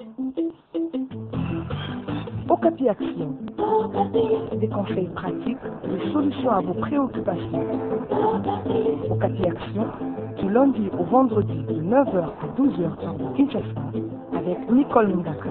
Okapi Action, des conseils pratiques, des solutions à vos préoccupations. Okapi Action, du lundi au vendredi de 9h à 12h à Kinshasa, avec Nicole Ngaka.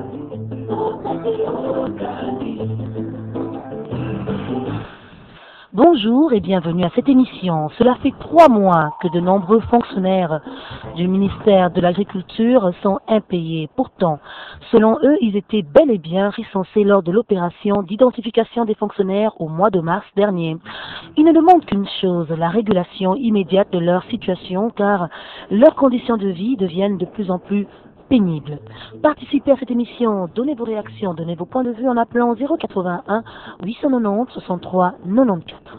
Bonjour et bienvenue à cette émission. Cela fait 3 mois que de nombreux fonctionnaires du ministère de l'Agriculture sont impayés. Pourtant, selon eux, ils étaient bel et bien recensés lors de l'opération d'identification des fonctionnaires au mois de mars dernier. Ils ne demandent qu'une chose, la régulation immédiate de leur situation, car leurs conditions de vie deviennent de plus en plus pénible. Participez à cette émission, donnez vos réactions, donnez vos points de vue en appelant 081 890 63 94.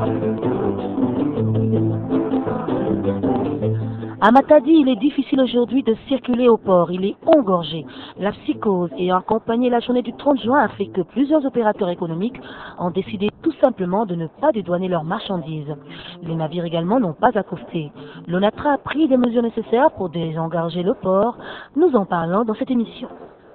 À Matadi, il est difficile aujourd'hui de circuler au port. Il est engorgé. La psychose ayant accompagné la journée du 30 juin a fait que plusieurs opérateurs économiques ont décidé tout simplement de ne pas dédouaner leurs marchandises. Les navires également n'ont pas accosté. L'ONATRA a pris des mesures nécessaires pour désengorger le port. Nous en parlons dans cette émission.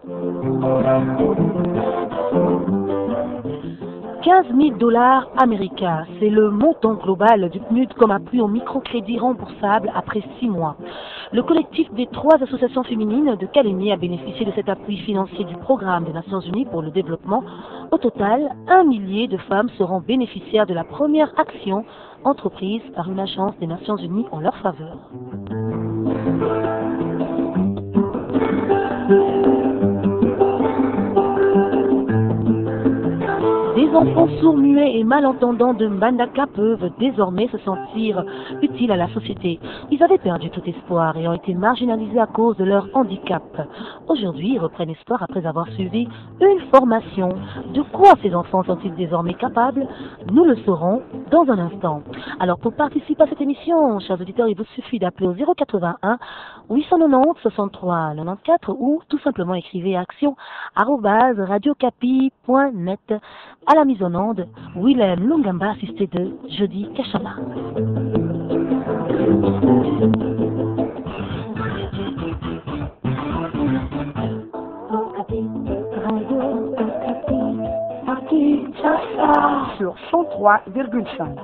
15 000 $ américains, c'est le montant global du PNUD comme appui au microcrédit remboursable après 6 mois. Le collectif des 3 associations féminines de Calémie a bénéficié de cet appui financier du programme des Nations Unies pour le développement. Au total, 1 millier de femmes seront bénéficiaires de la première action entreprise par une agence des Nations Unies en leur faveur. Des enfants sourds, muets et malentendants de Mbandaka peuvent désormais se sentir utiles à la société. Ils avaient perdu tout espoir et ont été marginalisés à cause de leur handicap. Aujourd'hui, ils reprennent espoir après avoir suivi une formation. De quoi ces enfants sont-ils désormais capables? Nous le saurons dans un instant. Alors pour participer à cette émission, chers auditeurs, il vous suffit d'appeler au 081 890 63 94 ou tout simplement écrivez action@radiocapi.net. À la mise en onde, Willem Lungamba assisté de Jody Kachama. Sur 103,5.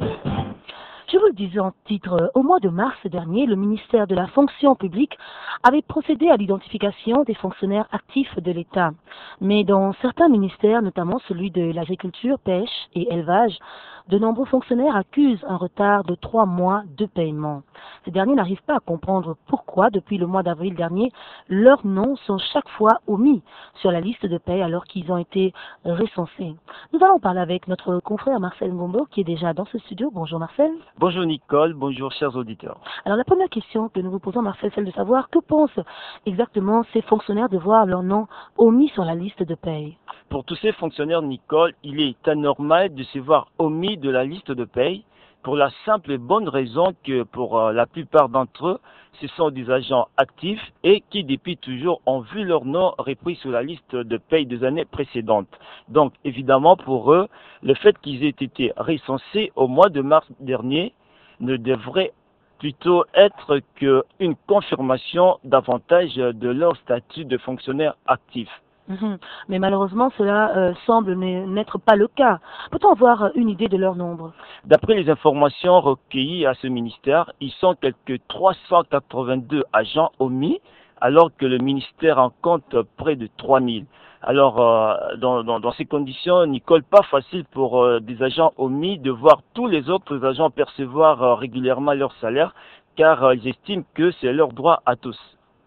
Je vous le disais en titre, au mois de mars dernier, le ministère de la fonction publique avait procédé à l'identification des fonctionnaires actifs de l'État. Mais dans certains ministères, notamment celui de l'agriculture, pêche et élevage, de nombreux fonctionnaires accusent un retard de 3 mois de paiement. Ces derniers n'arrivent pas à comprendre pourquoi, depuis le mois d'avril dernier, leurs noms sont chaque fois omis sur la liste de paie alors qu'ils ont été recensés. Nous allons parler avec notre confrère Marcel Ngombo qui est déjà dans ce studio. Bonjour Marcel. Bonjour Nicole, bonjour chers auditeurs. Alors la première question que nous vous posons Marcel, c'est de savoir que pensent exactement ces fonctionnaires de voir leur nom omis sur la liste de paie. Pour tous ces fonctionnaires Nicole, il est anormal de se voir omis de la liste de paye pour la simple et bonne raison que pour la plupart d'entre eux, ce sont des agents actifs et qui depuis toujours ont vu leur nom repris sur la liste de paye des années précédentes. Donc évidemment pour eux, le fait qu'ils aient été recensés au mois de mars dernier ne devrait plutôt être qu'une confirmation davantage de leur statut de fonctionnaire actif. Mais malheureusement, cela semble n'être pas le cas. Peut-on avoir une idée de leur nombre? D'après les informations recueillies à ce ministère, ils sont quelques 382 agents omis, alors que le ministère en compte près de 3000. Alors, dans ces conditions, Nicole, pas facile pour des agents omis de voir tous les autres agents percevoir régulièrement leur salaire, car ils estiment que c'est leur droit à tous.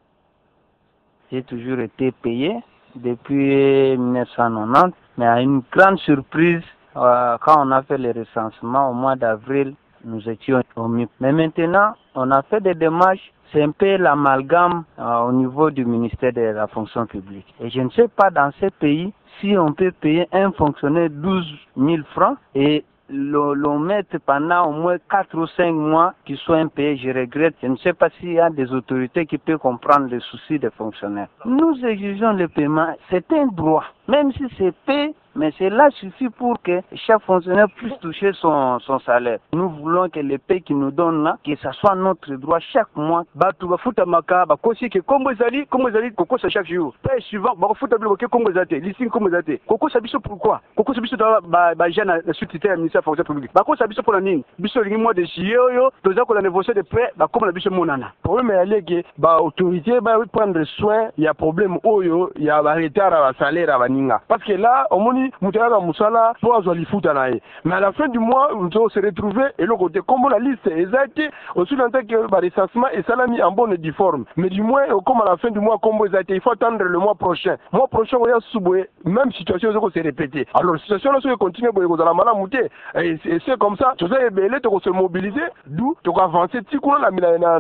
J'ai toujours été payé depuis 1990, mais à une grande surprise, quand on a fait le recensement au mois d'avril, nous étions omis. Mais maintenant, on a fait des démarches, c'est un peu l'amalgame au niveau du ministère de la fonction publique. Et je ne sais pas dans ces pays si on peut payer un fonctionnaire 12 000 francs et l'on mette pendant au moins 4 ou 5 mois qu'ils soient impayés. Je regrette. Je ne sais pas s'il y a des autorités qui peuvent comprendre les soucis des fonctionnaires. Nous exigeons le paiement. C'est un droit. Même si c'est payé Mais cela suffit pour que chaque fonctionnaire puisse toucher son salaire. Nous voulons que les pays qui nous donnent là, que ça soit notre droit chaque mois. Batu bafuta maka ba kosi ke kombo ezali koko sa chaque jour. Paye suivant ba futa bilo ke kombo ezate, listing kombo ezate. Koko sa biso pourquoi? Koko sa biso ba jeune na sous-titre ministère fonction publique. Ba ko sa biso pour la nini? Biso lingi mois de juillet yo, toza ko la négocier de prêt ba comme la biso monana. Problème ya leke ba autorité ba prendre soin, il y a problème oyo, il y a ba retard à salaire à baninga. Parce que là, au moni mutara musala pour azali futa na ye. Mais à la fin du mois, on se retrouver et le côté comme la liste exacte, aussi longtemps que ba recensement et ça l'a mis en bonne et due forme. Mais du moins, comme à la fin du mois, comme vous avez été, il faut attendre le mois prochain. Mois prochain, on va subouer, même situation se répéter. Alors, la situation là, si on continue, vous allez mal monter. Et c'est comme ça, tout ça est belé, tu vas se mobiliser, d'où tu vas avancer. Si on a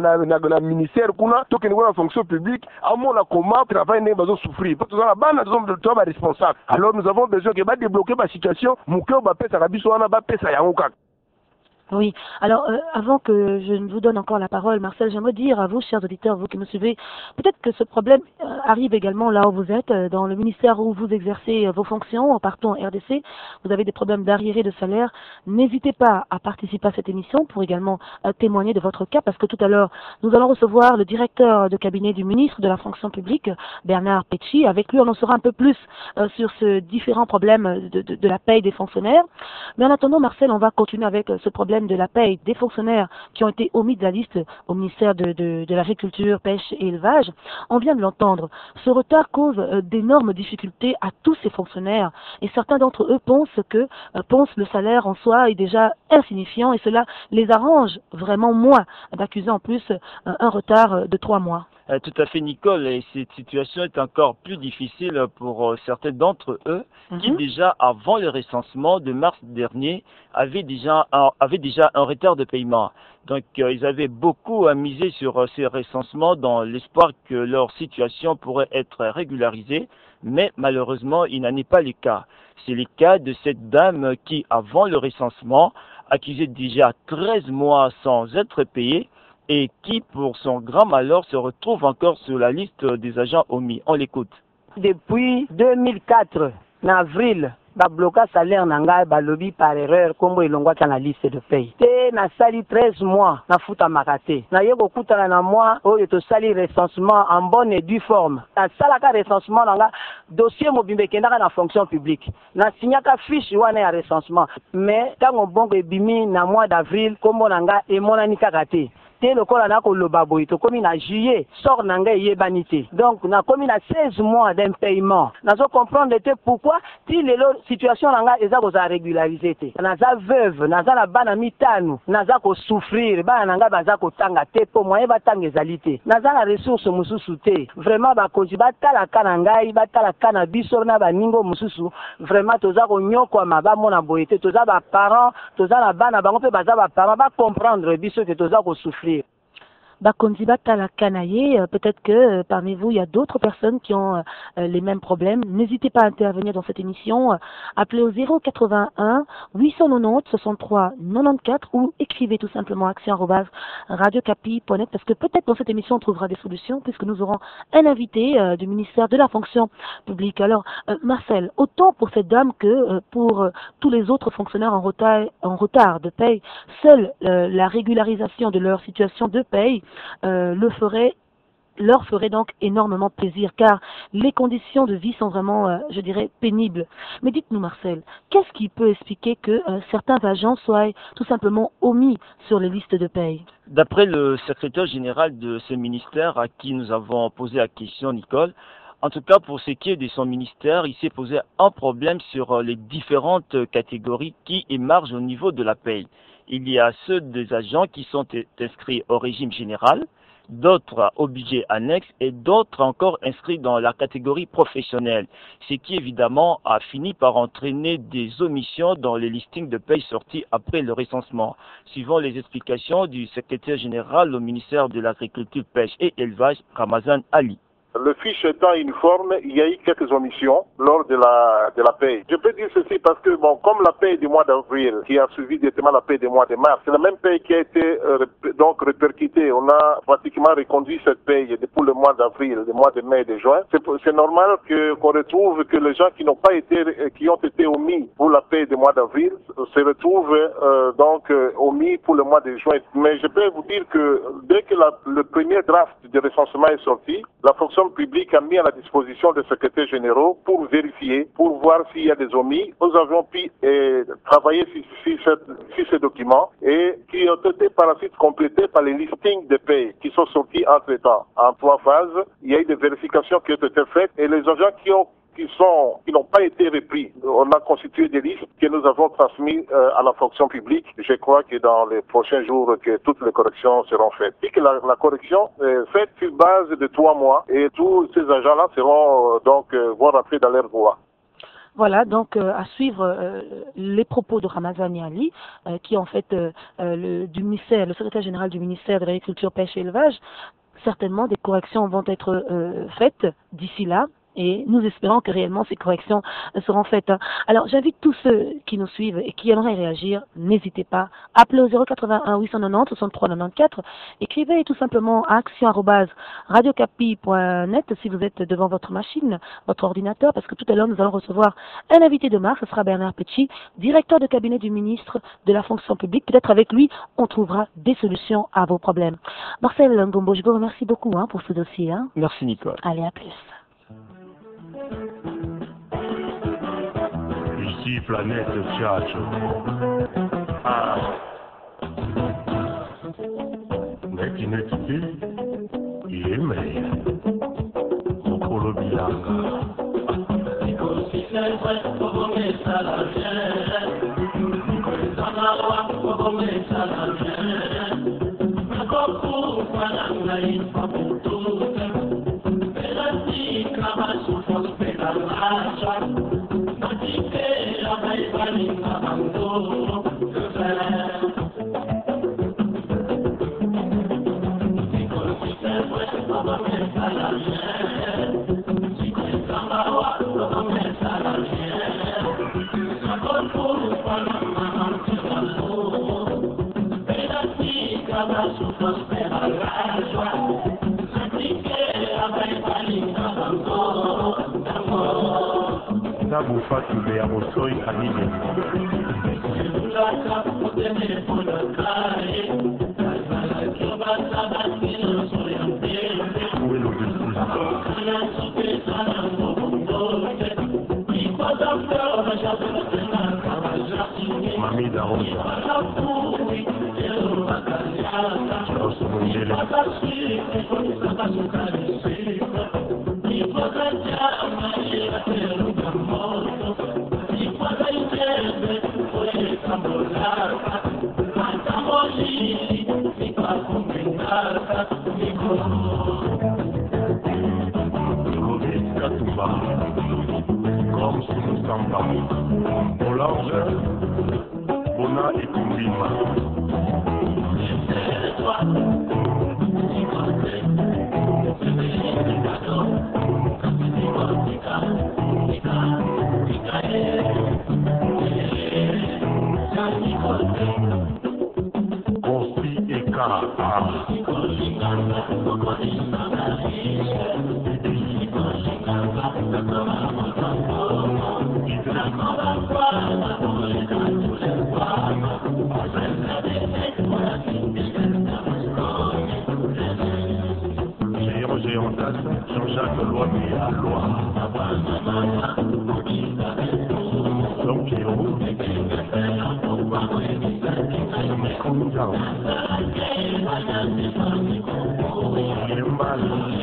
la ministère, tu as la fonction publique, à mon comment travail n'est pas souffrir. Parce que la bande, tu es responsable. Alors, nous avons besoin de débloquer la situation. Mouké, va pèse à la biso, va pèse à Yaouka. Oui, alors avant que je ne vous donne encore la parole, Marcel, j'aimerais dire à vous, chers auditeurs, vous qui me suivez, peut-être que ce problème arrive également là où vous êtes, dans le ministère où vous exercez vos fonctions, partout en RDC, vous avez des problèmes d'arriérés de salaire. N'hésitez pas à participer à cette émission pour également témoigner de votre cas, parce que tout à l'heure, nous allons recevoir le directeur de cabinet du ministre de la fonction publique, Bernard Petchy. Avec lui, on en saura un peu plus sur ce différent problème de la paye des fonctionnaires. Mais en attendant, Marcel, on va continuer avec ce problème de la paye des fonctionnaires qui ont été omis de la liste au ministère de l'Agriculture, Pêche et Élevage. On vient de l'entendre. Ce retard cause d'énormes difficultés à tous ces fonctionnaires et certains d'entre eux pensent que le salaire en soi est déjà insignifiant et cela les arrange vraiment moins d'accuser en plus un retard de 3 mois. Tout à fait, Nicole, et cette situation est encore plus difficile pour certains d'entre eux qui déjà avant le recensement de mars dernier avaient déjà un retard de paiement. Donc ils avaient beaucoup à miser sur ces recensements dans l'espoir que leur situation pourrait être régularisée, mais malheureusement il n'en est pas le cas. C'est le cas de cette dame qui avant le recensement accusait déjà 13 mois sans être payée et qui, pour son grand malheur, se retrouve encore sur la liste des agents omis. On l'écoute. Depuis 2004, en avril, ba bloqué salaire nanga ba lobby par erreur kombo ilongwa kana liste de paye. Te na sali 13 mois na futa makate. Na yego kutana na mois oyo to sali recensement en bonne et due forme. Na salaka recensement nanga dossier mobimbe kendaka na fonction publique. Na signaka fiche wana ya recensement. Mais tango bongo ebimi na mois d'avril kombo nanga emonani kaka te. Te lokola na ko loba boy to komi na juillet sort nanga yebani te. Donc na komi na 16 mois d'impayement. Nazo comprendre te pourquoi ti lelo situation nanga eza ko za régulariser te. Naza veuve, naza na bana mitanu, naza ko souffrir, bana nanga baza ko tanga te po moyen ba tanga ezali te. Naza na ressources mususu te. Vraiment ba konzi ba tala kana ngai, ba tala kana biso na ba ningo mususu. Vraiment toza ko nyoko ma ba mona boy te, toza ba parents, toza na bana bango pe baza ba parents ba comprendre biso que toza ko souffrir. Bakonzi Batala Kanaye, peut-être que parmi vous, il y a d'autres personnes qui ont les mêmes problèmes. N'hésitez pas à intervenir dans cette émission. Appelez au 081 890 63 94 ou écrivez tout simplement action@radiocapi.net parce que peut-être dans cette émission on trouvera des solutions puisque nous aurons un invité du ministère de la fonction publique. Alors, Marcel, autant pour cette dame que pour tous les autres fonctionnaires en retard de paye, seule la régularisation de leur situation de paye leur ferait donc énormément plaisir car les conditions de vie sont vraiment, je dirais, pénibles. Mais dites-nous Marcel, qu'est-ce qui peut expliquer que certains agents soient tout simplement omis sur les listes de paye? D'après le secrétaire général de ce ministère à qui nous avons posé la question, Nicole, en tout cas pour ce qui est de son ministère, il s'est posé un problème sur les différentes catégories qui émergent au niveau de la paye. Il y a ceux des agents qui sont inscrits au régime général, d'autres au budget annexe et d'autres encore inscrits dans la catégorie professionnelle, ce qui évidemment a fini par entraîner des omissions dans les listings de paye sortis après le recensement. Suivant les explications du secrétaire général au ministère de l'Agriculture, Pêche et Élevage, Ramazan Ali. le fiche étant uniforme, il y a eu quelques omissions lors de la paye. Je peux dire ceci parce que, bon, comme la paye du mois d'avril, qui a suivi directement la paye du mois de mars, c'est la même paye qui a été donc répercutée. On a pratiquement reconduit cette paye depuis le mois d'avril, le mois de mai et de juin. C'est normal qu'on retrouve que les gens qui n'ont pas été, qui ont été omis pour la paye du mois d'avril, se retrouvent donc omis pour le mois de juin. Mais je peux vous dire que dès que le premier draft de recensement est sorti, la fonction publique a mis à la disposition des secrétaires généraux pour vérifier, pour voir s'il y a des omis. Nous avons pu travailler sur ces documents et qui ont été par la suite complétés par les listings de paye qui sont sortis entre-temps. En 3 phases, il y a eu des vérifications qui ont été faites et les agents qui n'ont pas été repris. On a constitué des listes que nous avons transmises à la fonction publique. Je crois que dans les prochains jours, que toutes les corrections seront faites. Et que la correction est faite sur base de 3 mois et tous ces agents-là vont rentrer dans leur voie. Voilà, donc à suivre les propos de Ramazani Ali, qui est en fait le secrétaire général du ministère de l'Agriculture, Pêche et Élevage. Certainement, des corrections vont être faites d'ici là. Et nous espérons que réellement ces corrections seront faites. Alors j'invite tous ceux qui nous suivent et qui aimeraient réagir, n'hésitez pas, appelez au 081 890 63 94, écrivez tout simplement à action@radiocapi.net si vous êtes devant votre machine, votre ordinateur, parce que tout à l'heure nous allons recevoir un invité de marque, ce sera Bernard Petit, directeur de cabinet du ministre de la fonction publique. Peut-être avec lui, on trouvera des solutions à vos problèmes. Marcel Ngombo, je vous remercie beaucoup pour ce dossier. Merci Nicole. Allez, à plus. Ici, planète Tchatcho. Ah. Netinetiti, il est meilleur. Mokolo Bilanga. Fatube ya Bosoi Kanige. Mami da Rosa. Comme si nous sommes pas Olange, Bona et Kumbima. Construit et car. Jean-Jacques Loi et à Loi. Donc, il est mal.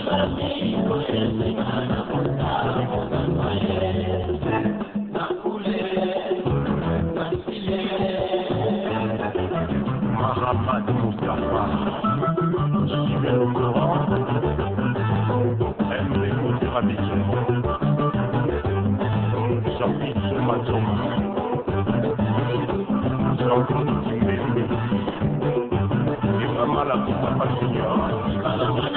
Mahamat Mustafa, Steven Laurent, M. Rabik, Jean-Pierre Soumazon, Jean-Claude Kimbé, et vraiment la Coupe à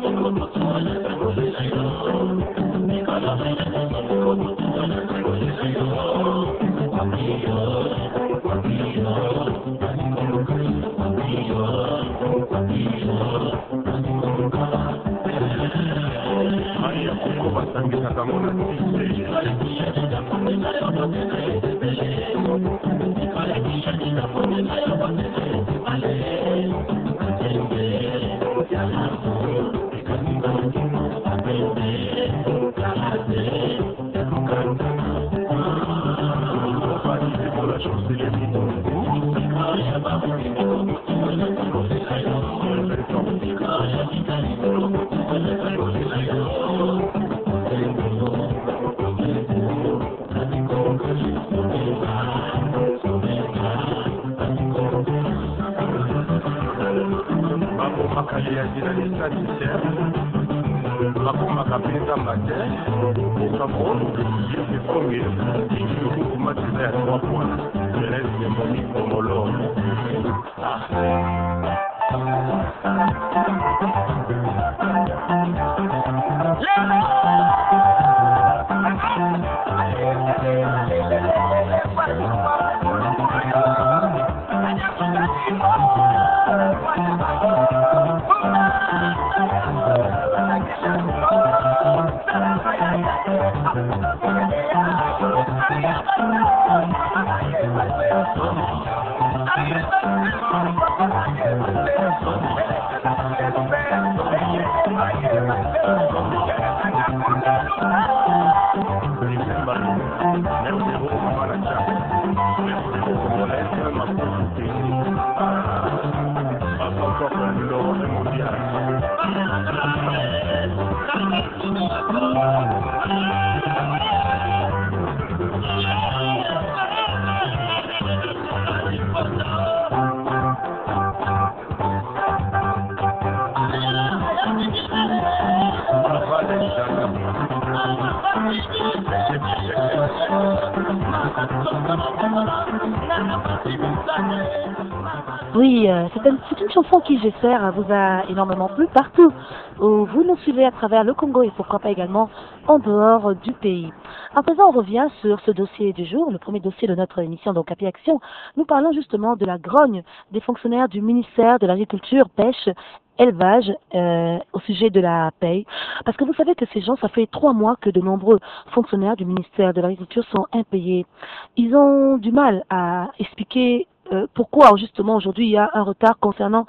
Oui, c'est une chanson qui, j'espère, vous a énormément plu partout où vous nous suivez à travers le Congo et pourquoi pas également en dehors du pays. À présent, on revient sur ce dossier du jour, le premier dossier de notre émission, donc Happy Action. Nous parlons justement de la grogne des fonctionnaires du ministère de l'Agriculture, Pêche, Élevage au sujet de la paye. Parce que vous savez que ces gens, ça fait 3 mois que de nombreux fonctionnaires du ministère de l'Agriculture sont impayés. Ils ont du mal à expliquer pourquoi justement aujourd'hui il y a un retard concernant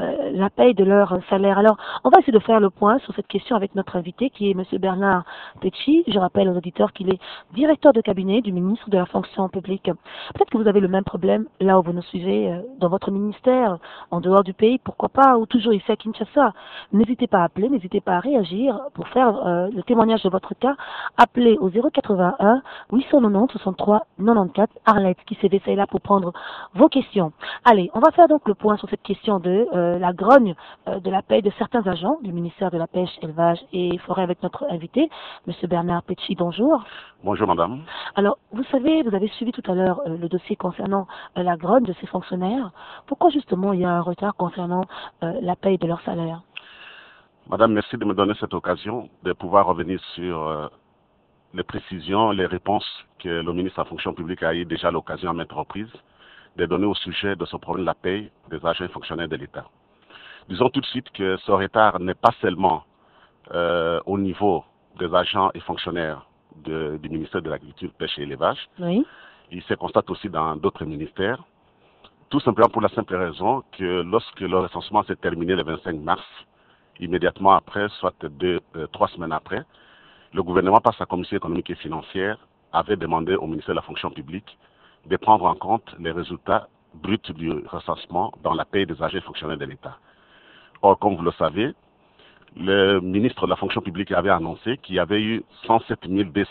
la paye de leur salaire. Alors, on va essayer de faire le point sur cette question avec notre invité qui est M. Bernard Pecci. Je rappelle aux auditeurs qu'il est directeur de cabinet du ministre de la fonction publique. Peut-être que vous avez le même problème là où vous nous suivez dans votre ministère, en dehors du pays, pourquoi pas, ou toujours ici à Kinshasa. N'hésitez pas à appeler, n'hésitez pas à réagir pour faire le témoignage de votre cas. Appelez au 081 890 63 94 Arlette qui s'est là pour prendre vos questions. Allez, on va faire donc le point sur cette question de la grogne de la paie de certains agents du ministère de la Pêche, Élevage et Forêt avec notre invité, M. Bernard Pecci. Bonjour. Bonjour madame. Alors, vous savez, vous avez suivi tout à l'heure le dossier concernant la grogne de ces fonctionnaires. Pourquoi justement il y a un retard concernant la paie de leur salaire? Madame, merci de me donner cette occasion de pouvoir revenir sur les précisions, les réponses que le ministre de la fonction publique a eu déjà l'occasion à maintes reprises de donner au sujet de ce problème de la paie des agents et fonctionnaires de l'État. Disons tout de suite que ce retard n'est pas seulement au niveau des agents et fonctionnaires du ministère de l'Agriculture, Pêche et Élevage. Oui. Il se constate aussi dans d'autres ministères, tout simplement pour la simple raison que lorsque le recensement s'est terminé le 25 mars, immédiatement après, soit 3 semaines après, le gouvernement, par sa commission économique et financière, avait demandé au ministère de la fonction publique de prendre en compte les résultats bruts du recensement dans la paie des agents et fonctionnaires de l'État. Or, comme vous le savez, le ministre de la fonction publique avait annoncé qu'il y avait eu 107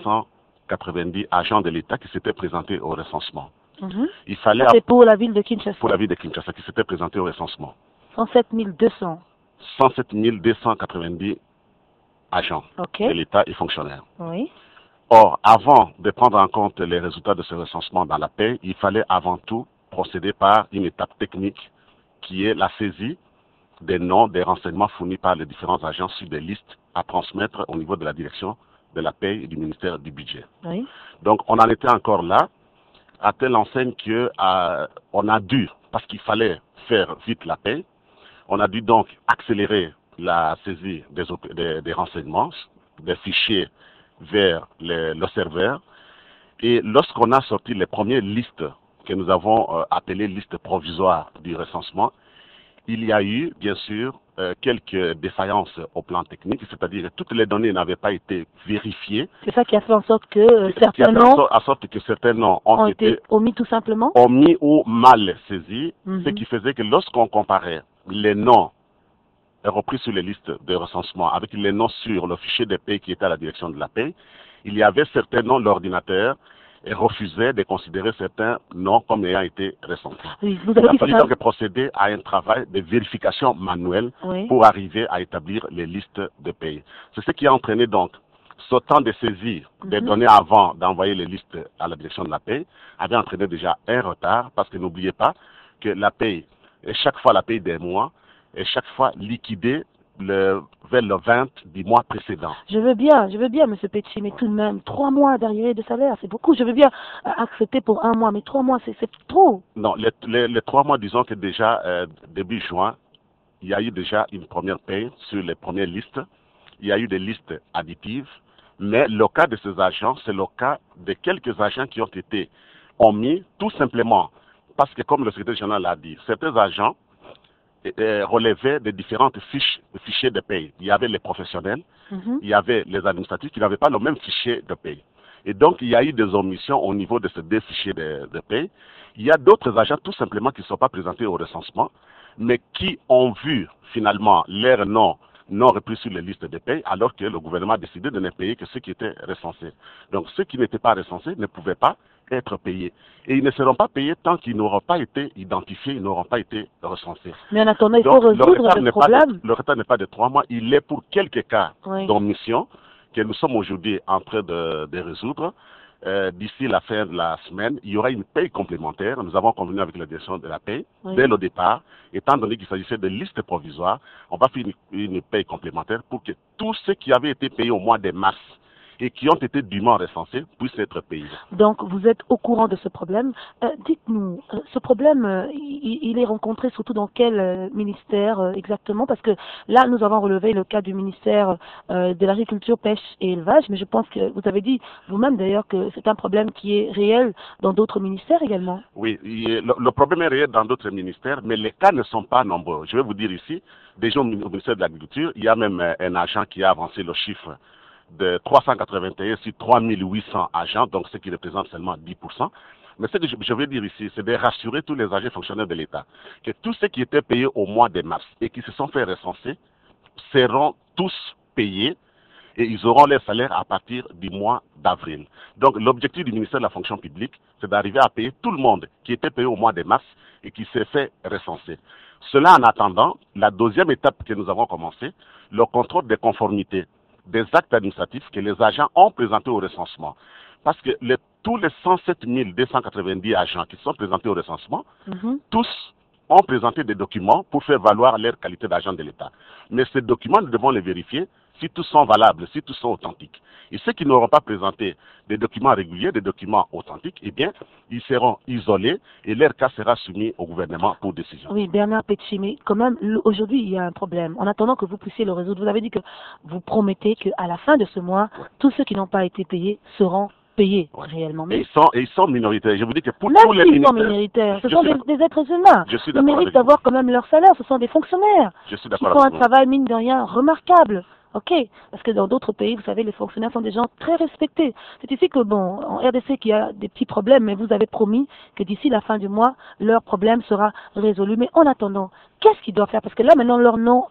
290 agents de l'État qui s'étaient présentés au recensement. Il fallait... C'est pour la ville de Kinshasa. Pour la ville de Kinshasa qui s'était présentés au recensement. 107 200. 107 290 agents de l'État et fonctionnaires. Oui. Or, avant de prendre en compte les résultats de ce recensement dans la paie, il fallait avant tout procéder par une étape technique qui est la saisie des noms, des renseignements fournis par les différents agents sur des listes à transmettre au niveau de la direction de la paie et du ministère du budget. Oui. Donc on en était encore là, à telle enseigne que on a dû, parce qu'il fallait faire vite la paie, on a dû donc accélérer la saisie des renseignements, des fichiers vers le serveur. Et lorsqu'on a sorti les premières listes que nous avons appelées listes provisoires du recensement, il y a eu, bien sûr, quelques défaillances au plan technique, c'est-à-dire que toutes les données n'avaient pas été vérifiées. C'est ça qui a fait en sorte que certains noms ont été omis tout simplement. Omis ou mal saisis, ce qui faisait que lorsqu'on comparait les noms repris sur les listes de recensement avec les noms sur le fichier des paies qui était à la direction de la paie, il y avait certains noms, l'ordinateur refusait de considérer certains noms comme ayant été recensés. Oui, il a fallu donc procéder à un travail de vérification manuelle pour arriver à établir les listes de paie. C'est ce qui a entraîné donc ce temps de saisie des données avant d'envoyer les listes à la direction de la paie avait entraîné déjà un retard parce que n'oubliez pas que la paie est chaque fois la paie des mois et chaque fois liquidée vers le 20 du mois précédent. Je veux bien, M. Petchi, mais tout de même, 3 mois d'arriéré de salaire, c'est beaucoup. Je veux bien accepter pour 1 mois, mais 3 mois, c'est trop. Non, les 3 mois, disons que déjà, début juin, il y a eu déjà une première paie sur les premières listes. Il y a eu des listes additives, mais le cas de ces agents, c'est le cas de quelques agents qui ont été omis, tout simplement, parce que comme le secrétaire général l'a dit, certains agents relevaient des différentes fichiers de paie. Il y avait les professionnels, il y avait les administratifs qui n'avaient pas le même fichier de paie. Et donc, il y a eu des omissions au niveau de ces 2 fichiers de paie. Il y a d'autres agents tout simplement qui ne sont pas présentés au recensement, mais qui ont vu finalement leur nom non repris sur les listes de paie, alors que le gouvernement a décidé de ne payer que ceux qui étaient recensés. Donc, ceux qui n'étaient pas recensés ne pouvaient pas être payés. Et ils ne seront pas payés tant qu'ils n'auront pas été identifiés, ils n'auront pas été recensés. Mais en attendant, il faut résoudre le problème. Le retard n'est pas de 3 mois, il est pour quelques cas d'omission que nous sommes aujourd'hui en train de résoudre. D'ici la fin de la semaine, il y aura une paie complémentaire. Nous avons convenu avec la direction de la paie dès le départ, étant donné qu'il s'agissait de listes provisoires, on va faire une paie complémentaire pour que tous ceux qui avaient été payés au mois de mars et qui ont été dûment recensés puissent être payés. Donc, vous êtes au courant de ce problème. Dites-nous, ce problème, il est rencontré surtout dans quel ministère exactement? Parce que là, nous avons relevé le cas du ministère de l'Agriculture, Pêche et Élevage, mais je pense que vous avez dit vous-même d'ailleurs que c'est un problème qui est réel dans d'autres ministères également. Oui, le problème est réel dans d'autres ministères, mais les cas ne sont pas nombreux. Je vais vous dire ici, déjà au ministère de l'Agriculture, il y a même un agent qui a avancé le chiffre de 381 sur 3800 agents, donc ce qui représente seulement 10%. Mais ce que je veux dire ici, c'est de rassurer tous les agents fonctionnaires de l'État que tous ceux qui étaient payés au mois de mars et qui se sont fait recenser seront tous payés et ils auront leur salaire à partir du mois d'avril. Donc l'objectif du ministère de la fonction publique, c'est d'arriver à payer tout le monde qui était payé au mois de mars et qui s'est fait recenser. Cela en attendant, la deuxième étape que nous avons commencé, le contrôle des conformités des actes administratifs que les agents ont présentés au recensement. Parce que tous les 107 290 agents qui sont présentés au recensement, tous ont présenté des documents pour faire valoir leur qualité d'agent de l'État. Mais ces documents, nous devons les vérifier si tous sont valables, si tous sont authentiques. Et ceux qui n'auront pas présenté des documents réguliers, des documents authentiques, eh bien, ils seront isolés et leur cas sera soumis au gouvernement pour décision. Oui, Bernard Petchi, mais quand même, aujourd'hui, il y a un problème. En attendant que vous puissiez le résoudre, vous avez dit que vous promettez qu'à la fin de ce mois, tous ceux qui n'ont pas été payés seront payés réellement. Mais... Et ils sont minoritaires. Je vous dis que pour même tous les ministères... sont minoritaires. Ce sont des êtres humains. Ils méritent d'avoir quand même leur salaire. Ce sont des fonctionnaires qui font un travail, mine de rien, remarquable. Ok, parce que dans d'autres pays, vous savez, les fonctionnaires sont des gens très respectés. C'est ici que, bon, en RDC, qu'il y a des petits problèmes, mais vous avez promis que d'ici la fin du mois, leur problème sera résolu. Mais en attendant, qu'est-ce qu'ils doivent faire? Parce que là, maintenant, leurs noms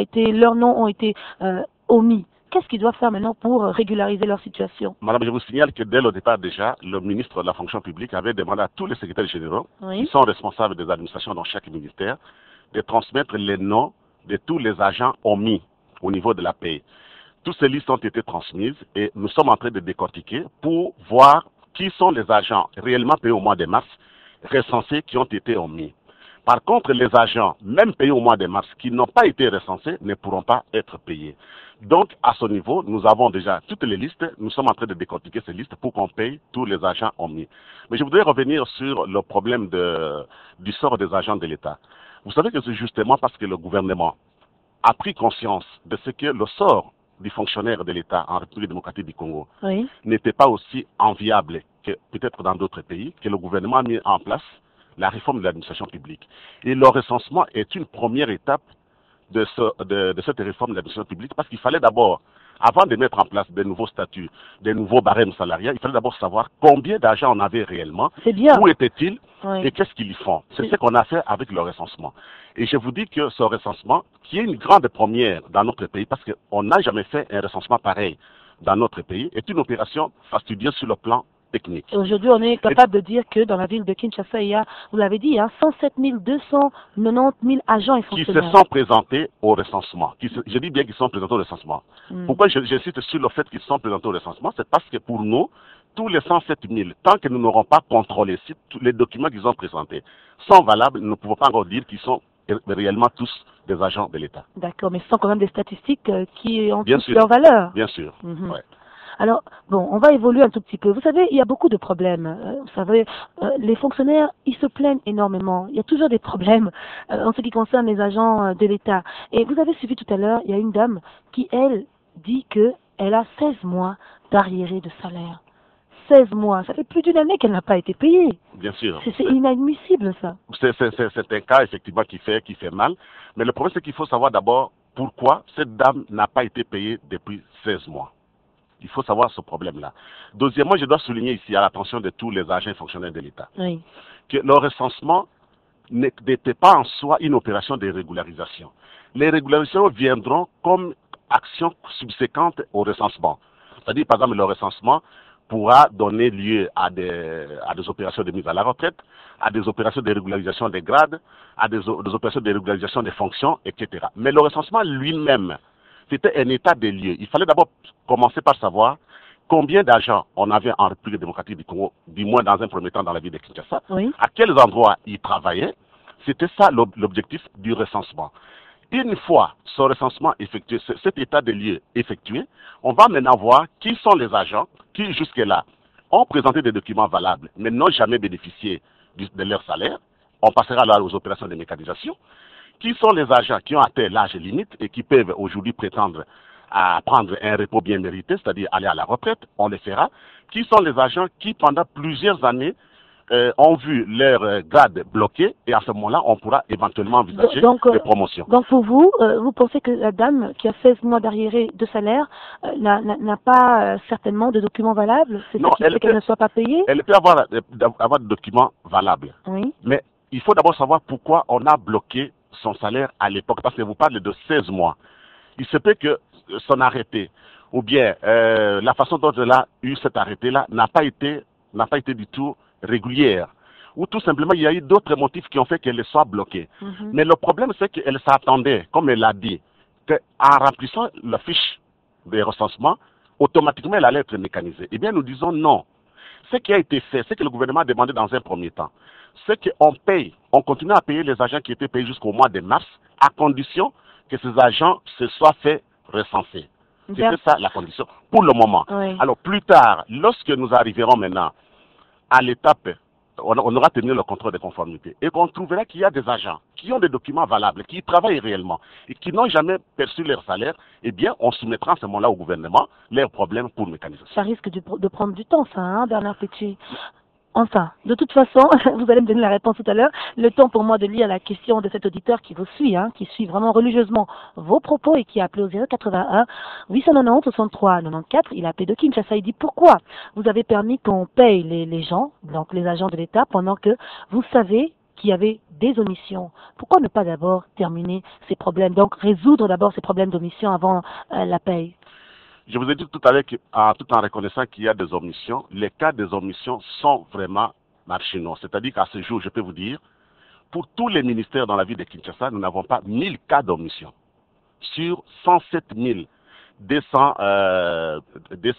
ont été omis. Qu'est-ce qu'ils doivent faire maintenant pour régulariser leur situation? Madame, je vous signale que dès le départ déjà, le ministre de la fonction publique avait demandé à tous les secrétaires généraux qui sont responsables des administrations dans chaque ministère de transmettre les noms de tous les agents omis au niveau de la paie. Toutes ces listes ont été transmises et nous sommes en train de décortiquer pour voir qui sont les agents réellement payés au mois de mars recensés qui ont été omis. Par contre, les agents, même payés au mois de mars, qui n'ont pas été recensés, ne pourront pas être payés. Donc, à ce niveau, nous avons déjà toutes les listes. Nous sommes en train de décortiquer ces listes pour qu'on paye tous les agents omis. Mais je voudrais revenir sur le problème du sort des agents de l'État. Vous savez que c'est justement parce que le gouvernement a pris conscience de ce que le sort du fonctionnaire de l'État en République démocratique du Congo n'était pas aussi enviable que peut-être dans d'autres pays, que le gouvernement a mis en place la réforme de l'administration publique. Et le recensement est une première étape de cette réforme de l'administration publique, parce qu'il fallait d'abord, avant de mettre en place de nouveaux statuts, de nouveaux barèmes salariaux, il fallait d'abord savoir combien d'argent on avait réellement, où était-il et qu'est-ce qu'ils y font. C'est ce qu'on a fait avec le recensement. Et je vous dis que ce recensement, qui est une grande première dans notre pays, parce qu'on n'a jamais fait un recensement pareil dans notre pays, est une opération fastidieuse sur le plan technique. Aujourd'hui, on est capable de dire que dans la ville de Kinshasa, il y a, vous l'avez dit, 107 290 000 agents et fonctionnaires. Qui se sont présentés au recensement. Je dis bien qu'ils sont présentés au recensement. Pourquoi j'insiste sur le fait qu'ils sont présentés au recensement? C'est parce que pour nous, tous les 107 000, tant que nous n'aurons pas contrôlé si tous les documents qu'ils ont présentés sont valables, nous ne pouvons pas encore dire qu'ils sont réellement tous des agents de l'État. D'accord, mais ce sont quand même des statistiques qui ont toutes leur valeur. Bien sûr. Ouais. Alors, bon, on va évoluer un tout petit peu. Vous savez, il y a beaucoup de problèmes. Vous savez, les fonctionnaires, ils se plaignent énormément. Il y a toujours des problèmes en ce qui concerne les agents de l'État. Et vous avez suivi tout à l'heure, il y a une dame qui, elle, dit qu'elle a 16 mois d'arriéré de salaire. 16 mois, ça fait plus d'une année qu'elle n'a pas été payée. Bien sûr. C'est inadmissible, ça. C'est un cas, effectivement, qui fait mal. Mais le problème, c'est qu'il faut savoir d'abord pourquoi cette dame n'a pas été payée depuis 16 mois. Il faut savoir ce problème-là. Deuxièmement, je dois souligner ici, à l'attention de tous les agents et fonctionnaires de l'État, que le recensement n'était pas en soi une opération de régularisation. Les régularisations viendront comme action subséquente au recensement. C'est-à-dire, par exemple, le recensement pourra donner lieu à des opérations de mise à la retraite, à des opérations de régularisation des grades, à des opérations de régularisation des fonctions, etc. Mais le recensement lui-même, c'était un état des lieux. Il fallait d'abord commencer par savoir combien d'agents on avait en République démocratique du Congo, du moins dans un premier temps dans la ville de Kinshasa, à quels endroits ils travaillaient. C'était ça l'objectif du recensement. Une fois ce recensement effectué, cet état des lieux effectué, on va maintenant voir qui sont les agents qui jusque-là ont présenté des documents valables, mais n'ont jamais bénéficié de leur salaire. On passera là aux opérations de mécanisation. Qui sont les agents qui ont atteint l'âge limite et qui peuvent aujourd'hui prétendre à prendre un repos bien mérité, c'est-à-dire aller à la retraite, on le fera. Qui sont les agents qui, pendant plusieurs années, ont vu leur grade bloqué, et à ce moment-là, on pourra éventuellement envisager des promotions. Donc pour vous, vous pensez que la dame qui a 16 mois d'arriéré de salaire n'a pas certainement de documents valables? C'est ça qui fait qu'elle ne soit pas payée? Elle peut avoir des documents valables. Oui. Mais il faut d'abord savoir pourquoi on a bloqué son salaire à l'époque, parce que vous parlez de 16 mois. Il se peut que son arrêté, ou bien la façon dont elle a eu cet arrêté-là, n'a pas été du tout régulière, ou tout simplement il y a eu d'autres motifs qui ont fait qu'elle soit bloquée. Mais le problème, c'est qu'elle s'attendait, comme elle l'a dit, qu'en remplissant la fiche de recensement, automatiquement elle allait être mécanisée. Eh bien, nous disons non. Ce qui a été fait, ce que le gouvernement a demandé dans un premier temps, c'est on continue à payer les agents qui étaient payés jusqu'au mois de mars, à condition que ces agents se soient fait recenser. C'était ça la condition pour le moment. Alors plus tard, lorsque nous arriverons maintenant à l'étape, on aura terminé le contrôle de conformité et qu'on trouvera qu'il y a des agents qui ont des documents valables, qui travaillent réellement et qui n'ont jamais perçu leur salaire, eh bien, on soumettra à ce moment-là au gouvernement leurs problèmes pour mécaniser. Ça risque de prendre du temps, ça, hein, Bernard Petit. Enfin, de toute façon, vous allez me donner la réponse tout à l'heure. Le temps pour moi de lire la question de cet auditeur qui vous suit, qui suit vraiment religieusement vos propos et qui a appelé au 081 890 63 94. Il a appelé de Kinshasa. Il dit pourquoi vous avez permis qu'on paye les gens, donc les agents de l'État, pendant que vous savez qu'il y avait des omissions. Pourquoi ne pas d'abord terminer ces problèmes, donc résoudre d'abord ces problèmes d'omission avant la paye? Je vous ai dit tout à l'heure, tout en reconnaissant qu'il y a des omissions, les cas des omissions sont vraiment marginaux. C'est-à-dire qu'à ce jour, je peux vous dire, pour tous les ministères dans la ville de Kinshasa, nous n'avons pas 1000 cas d'omission. Sur 107 290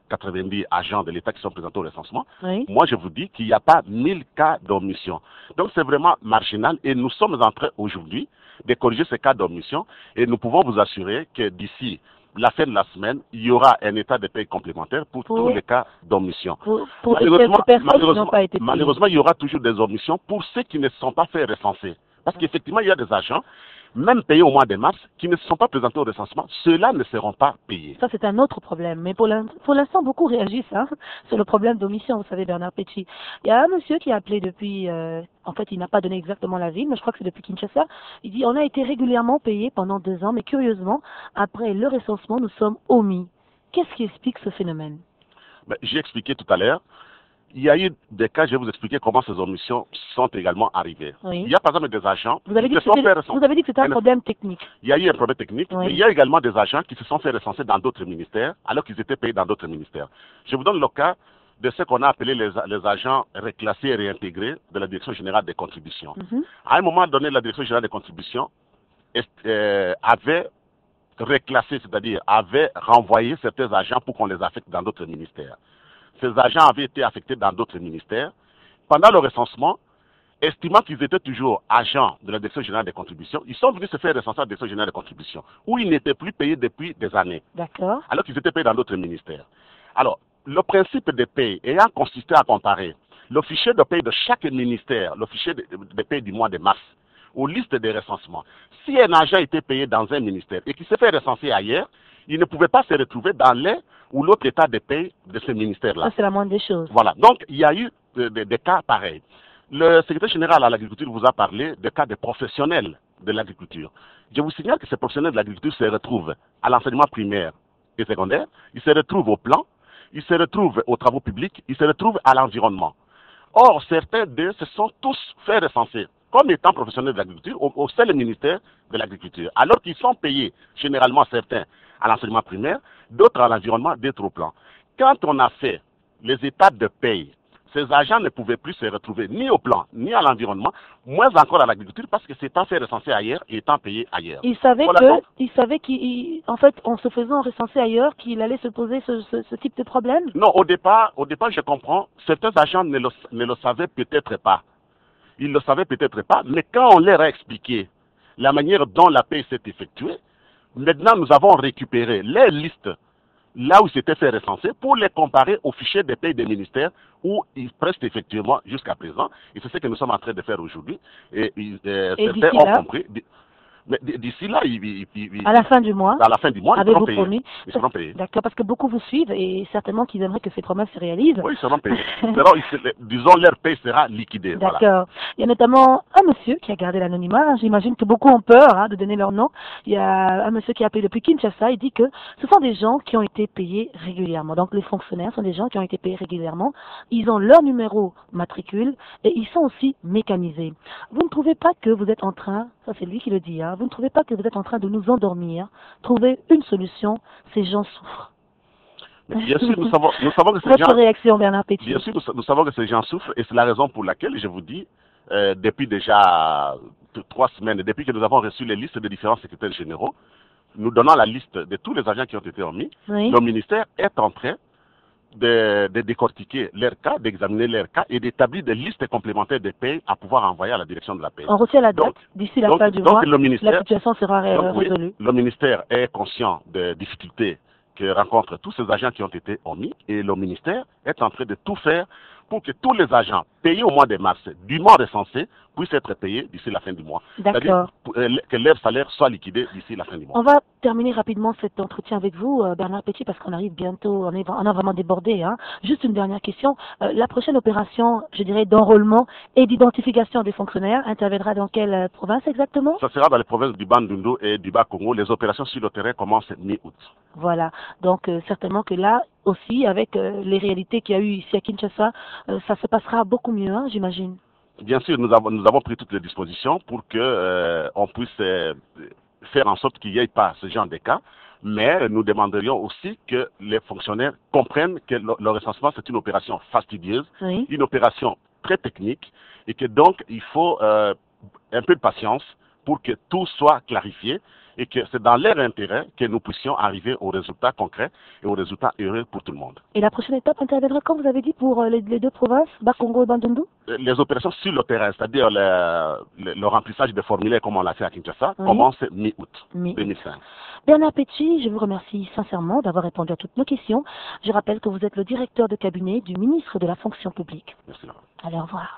90 agents de l'État qui sont présentés au recensement. Oui. Moi, je vous dis qu'il n'y a pas 1000 cas d'omission. Donc, c'est vraiment marginal et nous sommes en train aujourd'hui de corriger ces cas d'omission et nous pouvons vous assurer que d'ici la fin de la semaine, il y aura un état de paie complémentaire pour tous les cas d'omission. Pour quelques personnes qui n'ont pas été payées. Malheureusement, il y aura toujours des omissions pour ceux qui ne se sont pas fait recenser. Parce qu'effectivement, il y a des agents, même payés au mois de mars, qui ne se sont pas présentés au recensement. Ceux-là ne seront pas payés. Ça, c'est un autre problème. Mais pour l'instant, beaucoup réagissent sur le problème d'omission, vous savez, Bernard Petchy. Il y a un monsieur qui a appelé depuis, en fait, il n'a pas donné exactement la ville, mais je crois que c'est depuis Kinshasa. Il dit, on a été régulièrement payés pendant 2 ans, mais curieusement, après le recensement, nous sommes omis. Qu'est-ce qui explique ce phénomène? J'ai expliqué tout à l'heure. Il y a eu des cas, je vais vous expliquer comment ces omissions sont également arrivées. Oui. Il y a par exemple des agents vous avez qui dit se sont fait vous avez dit que c'était un problème technique. Il y a eu un problème technique, Oui. mais il y a également des agents qui se sont fait recenser dans d'autres ministères, alors qu'ils étaient payés dans d'autres ministères. Je vous donne le cas de ce qu'on a appelé les agents reclassés et réintégrés de la Direction générale des contributions. À un moment donné, la Direction générale des contributions avait reclassé, c'est-à-dire avait renvoyé certains agents pour qu'on les affecte dans d'autres ministères. Ces agents avaient été affectés dans d'autres ministères. Pendant le recensement, estimant qu'ils étaient toujours agents de la Direction générale des contributions, ils sont venus se faire recenser à la Direction générale des contributions, où ils n'étaient plus payés depuis des années. D'accord. Alors qu'ils étaient payés dans d'autres ministères. Alors, le principe de paie ayant consisté à comparer le fichier de paie de chaque ministère, le fichier de paie du mois de mars, aux listes de recensement. Si un agent était payé dans un ministère et qu'il s'est fait recenser ailleurs, il ne pouvait pas se retrouver dans l'un ou l'autre état de paie de ce ministère-là. Ça, c'est la moindre des choses. Voilà. Donc, il y a eu des cas pareils. Le secrétaire général à l'agriculture vous a parlé de cas de professionnels de l'agriculture. Je vous signale que ces professionnels de l'agriculture se retrouvent à l'enseignement primaire et secondaire, ils se retrouvent au plan, ils se retrouvent aux travaux publics, ils se retrouvent à l'environnement. Or, certains d'eux se sont tous fait recenser comme étant professionnels de l'agriculture au seul ministère de l'agriculture, alors qu'ils sont payés, généralement certains, à l'enseignement primaire, d'autres à l'environnement, d'autres au plan. Quand on a fait les étapes de paye, ces agents ne pouvaient plus se retrouver ni au plan, ni à l'environnement, moins encore à l'agriculture, parce que s'étant fait recenser ailleurs et étant payé ailleurs. Il savait voilà, qu'en fait, en se faisant recenser ailleurs, qu'il allait se poser ce type de problème? Non, au départ, je comprends, certains agents ne le savaient peut-être pas. Ils ne le savaient peut-être pas, mais quand on leur a expliqué la manière dont la paie s'est effectuée, maintenant nous avons récupéré les listes là où c'était fait recenser pour les comparer au fichier des payes des ministères où ils prestent effectivement jusqu'à présent. Et c'est ce que nous sommes en train de faire aujourd'hui. Et certains ont compris. Mais d'ici là, à la fin du mois, avez-vous promis? Ils seront payés. D'accord, parce que beaucoup vous suivent et certainement qu'ils aimeraient que ces promesses se réalisent. Oui, ils seront payés. Disons, leur paye sera liquidée. D'accord. Voilà. Il y a notamment un monsieur qui a gardé l'anonymat. J'imagine que beaucoup ont peur de donner leur nom. Il y a un monsieur qui a appelé depuis Kinshasa. Il dit que ce sont des gens qui ont été payés régulièrement. Donc les fonctionnaires sont des gens qui ont été payés régulièrement. Ils ont leur numéro matricule et ils sont aussi mécanisés. Vous ne trouvez pas que vous êtes en train, ça c'est lui qui le dit, vous ne trouvez pas que vous êtes en train de nous endormir? Trouver une solution, ces gens souffrent. Bien sûr, nous savons que ces Votre réaction, Bernard Petchy? Bien sûr, nous savons que ces gens souffrent et c'est la raison pour laquelle je vous dis, depuis déjà 3 semaines, depuis que nous avons reçu les listes des différents secrétaires généraux, nous donnons la liste de tous les agents qui ont été omis. Oui. Le ministère est en train de décortiquer leur cas, d'examiner leur cas et d'établir des listes complémentaires de paie à pouvoir envoyer à la direction de la paie. On retient la date, d'ici la fin du mois, la situation sera résolue. Le ministère est conscient des difficultés que rencontrent tous ces agents qui ont été omis et le ministère est en train de tout faire pour que tous les agents payés au mois de mars, dûment recensés, puissent être payés d'ici la fin du mois. D'accord. C'est-à-dire que leur salaire soit liquidé d'ici la fin du mois. On va terminer rapidement cet entretien avec vous, Bernard Petchy, parce qu'on arrive bientôt, on a vraiment débordé. Juste une dernière question. La prochaine opération, je dirais, d'enrôlement et d'identification des fonctionnaires interviendra dans quelle province exactement? Ça sera dans les provinces du Bandundu et du Bas-Congo. Les opérations sur le terrain commencent mi-août. Voilà. Donc, certainement que là aussi, avec les réalités qu'il y a eu ici à Kinshasa, ça se passera beaucoup mieux, j'imagine. Bien sûr, nous avons pris toutes les dispositions pour que on puisse faire en sorte qu'il n'y ait pas ce genre de cas, mais nous demanderions aussi que les fonctionnaires comprennent que le recensement, c'est une opération fastidieuse, oui, une opération très technique, et que donc il faut un peu de patience pour que tout soit clarifié et que c'est dans leur intérêt que nous puissions arriver aux résultats concrets et aux résultats heureux pour tout le monde. Et la prochaine étape interviendra, comme vous avez dit, pour les deux provinces, Bas-Congo et Bandundu? Les opérations sur le terrain, c'est-à-dire le remplissage des formulaires comme on l'a fait à Kinshasa, Oui. commence mi-août 2005. Bernard Petit, je vous remercie sincèrement d'avoir répondu à toutes nos questions. Je rappelle que vous êtes le directeur de cabinet du ministre de la fonction publique. Merci. Allez, au revoir.